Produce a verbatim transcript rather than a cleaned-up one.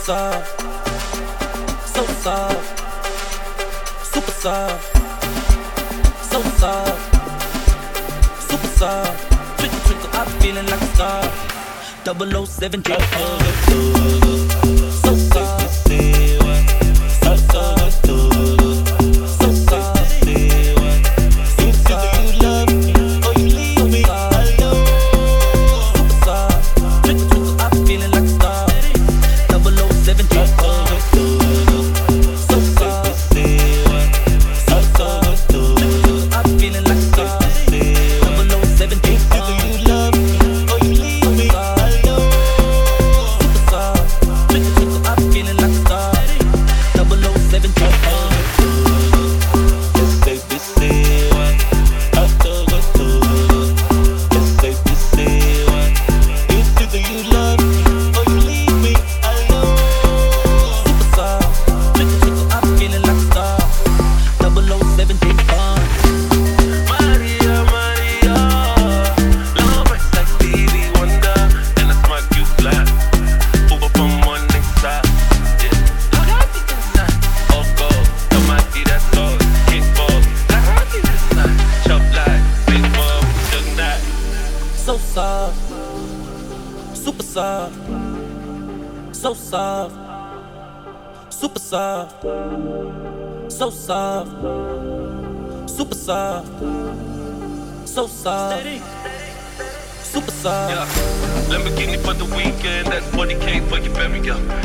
soft, so soft, super soft, so soft, super soft. Twinkle, twinkle, I'm feeling like a star. double oh seven drop, so soft, so soft, so soft. So soft, super soft, so soft, super soft, so soft, super soft, so soft, super soft. Yeah, Lamborghini for the weekend, that's forty K for your Ferry, yeah.